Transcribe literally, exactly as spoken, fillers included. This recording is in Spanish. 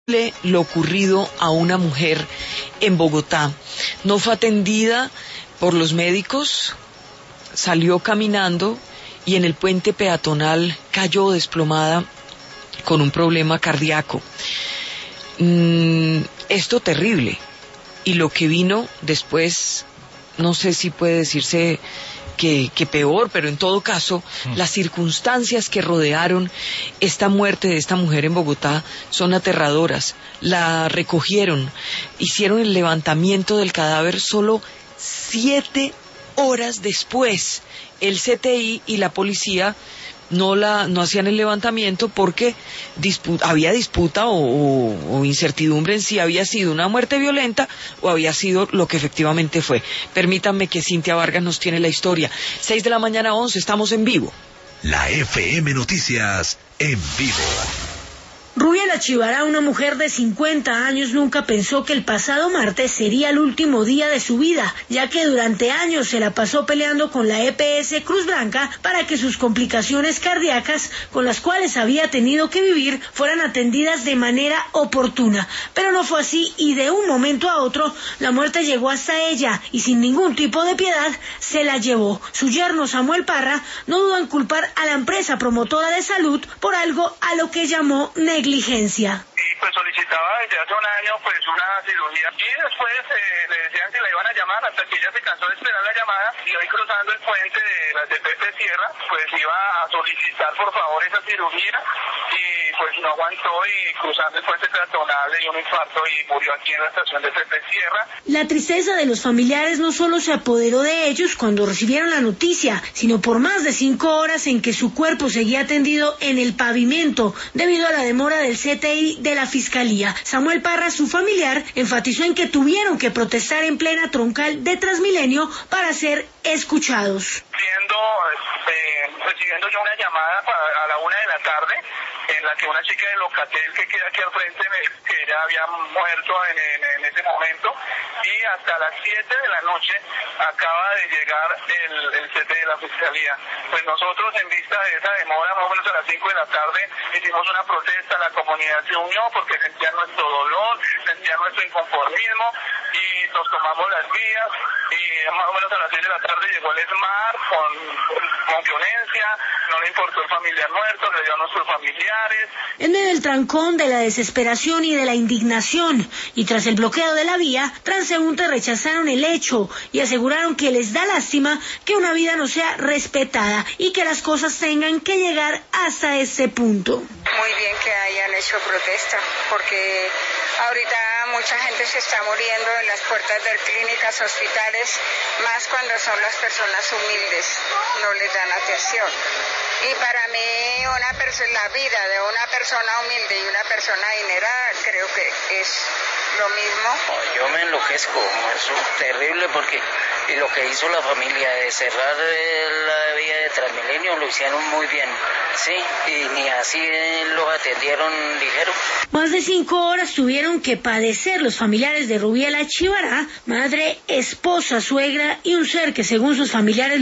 Lo ocurrido a una mujer en Bogotá. No fue atendida por los médicos, salió caminando y en el puente peatonal cayó desplomada con un problema cardíaco. Mm, esto terrible. Y lo que vino después, no sé si puede decirse que, que peor, pero en todo caso, mm. las circunstancias que rodearon esta muerte de esta mujer en Bogotá son aterradoras. La recogieron, hicieron el levantamiento del cadáver solo siete horas después. El C T I y la policía no la no hacían el levantamiento porque dispu- había disputa o, o, o incertidumbre en si había sido una muerte violenta o había sido lo que efectivamente fue. Permítanme que Cintia Vargas nos tiene la historia. Seis de la mañana, once, estamos en vivo. La F M Noticias en vivo. Rubiela Chivará, una mujer de cincuenta años, nunca pensó que el pasado martes sería el último día de su vida, ya que durante años se la pasó peleando con la E P S Cruz Blanca para que sus complicaciones cardíacas, con las cuales había tenido que vivir, fueran atendidas de manera oportuna. Pero no fue así y de un momento a otro la muerte llegó hasta ella y sin ningún tipo de piedad se la llevó. Su yerno Samuel Parra no dudó en culpar a la empresa promotora de salud por algo a lo que llamó negligencia. Negligencia. Y pues solicitaba desde hace un año pues una cirugía y después eh, le decían que la iban a llamar hasta que ella se cansó de esperar la llamada y hoy cruzando el puente de la C P P Sierra pues iba a solicitar por favor esa cirugía y pues no aguantó y cruzando el puente peatonal le dio un infarto y murió aquí en la estación de C P P Sierra. La tristeza de los familiares no solo se apoderó de ellos cuando recibieron la noticia, sino por más de cinco horas en que su cuerpo seguía tendido en el pavimento debido a la demora del C T I de la Fiscalía. Samuel Parra, su familiar, enfatizó en que tuvieron que protestar en plena troncal de Transmilenio para ser escuchados. Siendo, eh, recibiendo yo una llamada para, a la una de la tarde en la que una chica de Locatel que queda aquí al frente me dijo que ella había muerto en, en, en ese momento y hasta las siete de la noche acaba de llegar el, el C T de la Fiscalía. Pues nosotros en vista de esa demora, más o menos a las cinco de la tarde, hicimos una protesta, la comunidad se unió porque sentían nuestro dolor, sentían nuestro inconformismo y nos tomamos las vías y más o menos a las seis de la tarde llegó el ESMAD con, con violencia, no le importó el familiar muerto, le dio a nuestros familiares. En medio del trancón, de la desesperación y de la indignación, y tras el bloqueo de la vía, transeúntes rechazaron el hecho y aseguraron que les da lástima que una vida no sea respetada y que las cosas tengan que llegar hasta ese punto. Muy bien que hayan hecho protesta, porque ahorita mucha gente se está muriendo en las puertas de clínicas, hospitales, más cuando son las personas humildes, no les dan atención. Y para mí una persona, la vida de una persona humilde y una persona adinerada creo que es lo mismo. Yo me enloquezco, es terrible porque y lo que hizo la familia de cerrar la vía de Transmilenio lo hicieron muy bien, sí, y ni así los atendieron ligero. Más de cinco horas tuvieron que padecer los familiares de Rubiela Chivará, madre, esposa, suegra y un ser que según sus familiares